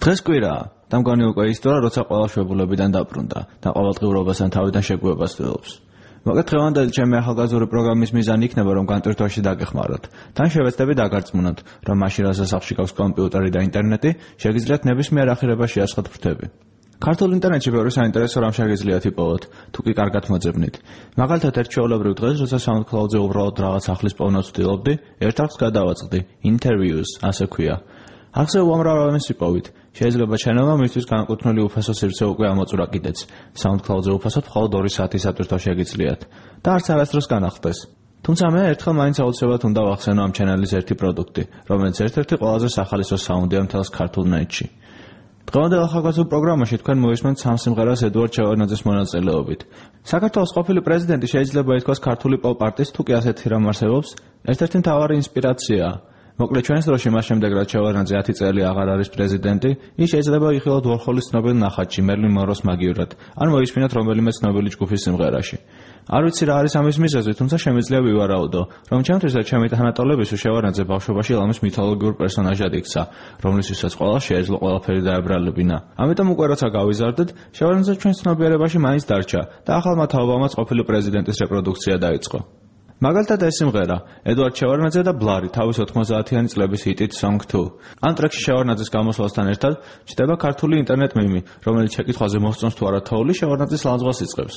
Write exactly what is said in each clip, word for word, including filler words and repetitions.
დღეს კვირაა და მგონი უკვე ისტორია, როცა ყველა შვებულებიდან დაბრუნდა და ყოველდღიურობასთან თავიდან შეგვებას ვცდილობს. მოგეთ დღევანდელი ჩემი ახალგაზრდული პროგრამის მიზანი იქნება, რომ განტვირთვაში დაგეხმაროთ. თან შევეცდები დაგარწმუნოთ, რომ მაშინ რასაც სახლში გაქვს კომპიუტერი და ინტერნეტი, შეგიძლიათ ნებისმიერ ახირებაში ასხოთ ფრთები. ქართულ ინტერნეტში ბევრი საინტერესო რამ შეგიძლიათ იპოვოთ, თუ კი კარგად მოძებნით. მაგალითად, ერთ ჩვეულებრივ დღეს, როცა SoundCloud-ზე უბრალოდ რაღაც ახლის პოვნას ვცდილობდი, ერთ არხს გადავაწყდი, interviews, ასე ქვია. ახზე უამრავ რამეს იპოვით. შეიძლება ჩანელმა მისთვის განკუთვნილი უფასო სივრცე უკვე ამოწურა კიდეც. SoundCloud-ზე უფასოდ მხოლოდ ორი საათის ატვირთვა შეგიძლიათ და არც არასდროს განახდეს. თუმცა მე ერთხელ მაინც აუცილებლად უნდა ვახსენო ამ ჩანელის ერთი პროდუქტი, რომელიც ერთ-ერთი ყველაზე სახალისო საუნდია მთელს ქართულ ნეტში. დღევანდელ ახალგაზრდულ პროგრამაში თქვენ მოვისმენთ სამ სიმღერას ედუარდ შევარდნაძის მონაწილეობით. საქართველოს ყოფილი პრეზიდენტი შეიძლება ითქვას ქართული პოპ-არტის, თუ კი ასეთი რამ არსებობს, ერთ-ერთი მთავარი ინსპირაციაა. მოკლედ ჩვენს დროში მას შემდეგ, რაც შევარდნაძე ათი წელი აღარ არის პრეზიდენტი, ის შეიძლება იხილოთ ვორხოლის ცნობილ ნახატში, მერლინ მონროს მაგივრად, ან მოისმინოთ რომელიმე ცნობილი ჯგუფის სიმღერაში. არ ვიცი რა არის ამის მიზეზი, თუმცა შემიძლია ვივარაუდო, რომ ჩემთვის და ჩემი თანატოლებისთვის შევარდნაძე ბავშვობაში ლამის მითოლოგიურ პერსონაჟად იქცა, რომლისთვისაც ყველა შეეძლო ყველაფერი დაებრალებინა. ამიტომ უკვე როცა გავიზარდეთ, შევარდნაძე ჩვენს ცნობიერებაში მაინც დარჩა და ახალმა თაობამაც ყოფილი პრეზიდენტის რეპროდუქცია დაიწყო. მაგალითად ეს სიმღერა, ედუარდ შევარდნაძე და ბლარი თავის ოთხმოცდაათიანი წლების ჰიტით Song two. ამ ტრეკში შევარდნაძის გამოსვლასთან ერთად ჩნდება ქართული ინტერნეტ მემი, რომელიც შეკითხვაზე მოსწონს თუ არა თოვლი შევარდნაძის ლანძღვას იწყებს.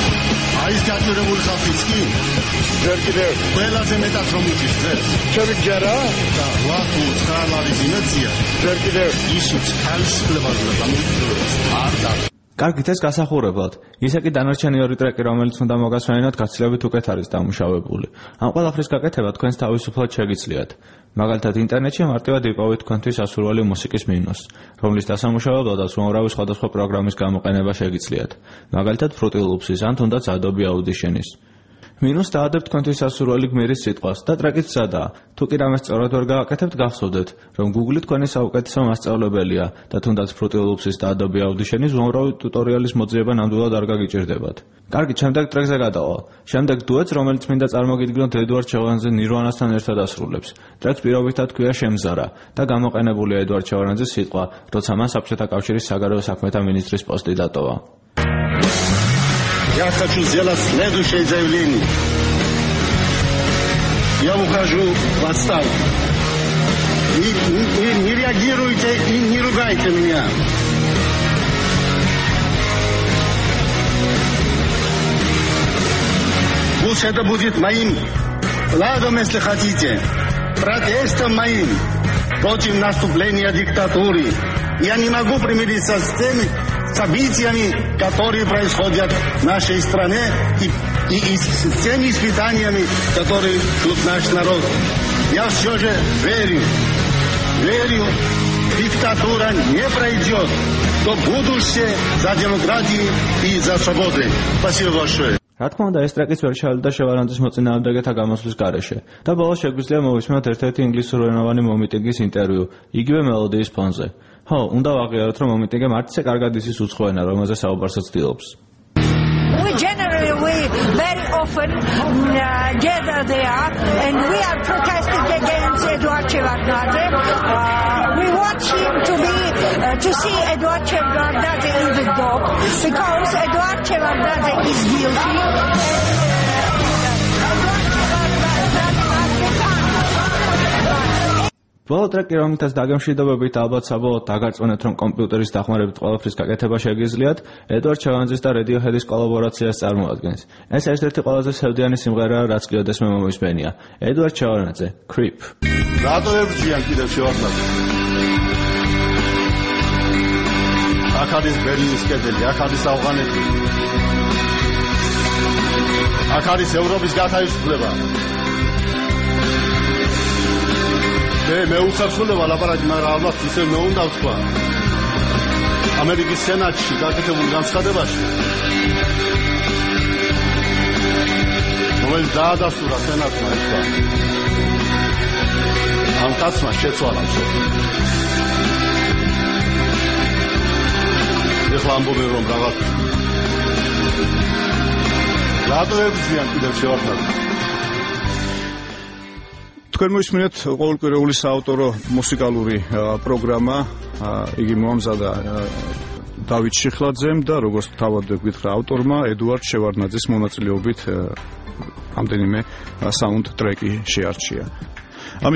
Այս դատորებული խախտից კი? Ձեր კიდე ყველაზე მეტად რომ იწეს. Ჩემი ჯერა? და ვატუ ხალარი დინაცია. Ձեր კიდე ისიც ხალისლებაზე გამოდიოს. არდა კარგით, ეს გასახურებლად. ისე კი დანარჩენი ორი ტრეკი, რომელიც უნდა მოგასვენინოთ, გაცილებით უკეთ არის დამუშავებული. ამ ყველაფრის გაკეთება თქვენს თავისუფლად შეგიძლიათ. მაგალითად, ინტერნეტში მარტივად იპოვეთ თქვენთვის ასურველი მუსიკის მინუსს, რომლის დასამუშავებლადაც უამრავი სხვადასხვა პროგრამის გამოყენება შეგიძლიათ. მაგალითად, Fruity Loops-ის ან თუნდაც Adobe Audition-ის. მინუს დაადებთ თქვენთვის ასურველი გმირის სიტყვას და ტრეკიც სადაა. თუ კი რამეს სწორად ვერ გააკეთებთ, გახსოვდეთ, რომ Google თქვენი საუკეთესო მასწავლებელია და თუნდაც Fruity Loops-ის და Adobe Audition-ის უამრავი ტუტორიალის მოძიება ნამდვილად არ გაგიჭირდებათ. კარგი, შემდეგ ტრეკზე გადავალ. შემდეგ დუეტს, რომელიც მინდა წარმოგიდგინოთ ედუარდ შევარდნაძე ნირვანასთან ერთად ასრულებს. ტრეკს პირობითად ქვია შემზარა და გამოყენებულია ედუარდ შევარდნაძის სიტყვა, როცა მან საბჭოთა кავშირის საგარეო საქმეთა მინისტრის პოსტი датова. Я хочу сделать следующее заявление. Я ухожу в отставку. Не, не, не реагируйте и не ругайте меня. Пусть это будет моим вкладом, если хотите, протестом моим против наступления диктатуры. Я не могу примириться с теми событиями, которые происходят в нашей стране, и, и, и с теми испытаниями, которые ждут наш народ. Я все же верю, верю, диктатура не пройдет, то будущее за демократию и за свободу. Спасибо большое. რა თქმა უნდა, ეს ტრეკიც ვერ ჩავიდა შევარდნაძის მოწინააღმდეგეთა გამოსვლის გარეშე და ბოლოს შეგვიძლია მოვისმენოთ ერთ-ერთი ინგლისურენოვანი მომიტინგის ინტერვიუ, იგივე მელოდიის ფონზე. ხო, უნდა ვაღიაროთ, რომ მომიტინგემ არც ისე კარგად ისის უცხოენა, რომელზე საუბარსაც ცდილობს. We generally, we very often uh, gather there and we are protesting against Eduard Shevardnadze. Uh, we want him to be, uh, to see Eduard Shevardnadze in the dock because Eduard Shevardnadze is guilty. ბოლო ტრეკი, რომელთაც დაგემშვიდობებით ალბათ საბოლოოდ დაგარწმუნეთ, რომ კომპიუტერის დახმარებით ყველაფრის გაკეთება შეგიძლიათ, ედუარდ შევარდნაძის და Radiohead-ის კოლაბორაციას წარმოადგენს. ეს ერთ-ერთი ყველაზე სევდიანი სიმღერაა, რაც კი ოდესმე მომისმენია. ედუარდ შევარდნაძე, Creep. რატო ებრძვიან კიდევ შევარდნაძე? აქ არის ბერლინის კედელი, აქ არის ავღანეთი. აქ არის ევროპის გათავისუფლება. მე მე უსაფრთხოება ლაპარაკი, მაგრამ ალბათ ისე მე უნდა ვთქვა. ამერიკის სენატში გაკეთებულ განცხადებაში, რომელიც დაადასტურა სენატმა, ითქვა, ამ კაცმა შეცვალა მსოფლიო. ეხლა ამბობენ, რომ რაღაც რატო ებრძვიან კიდევ შევარდნაძეს? თქვენ მოისმინეთ ყოველკვირეული საავტორო მუსიკალური პროგრამა, იგი მოამზადა დავით შიხლაძემ და როგორც თავად გითხრა ავტორმა ედუარდ შევარდნაძის მონაწილეობით ამდენიმე საუნდტრეკი შეარჩია.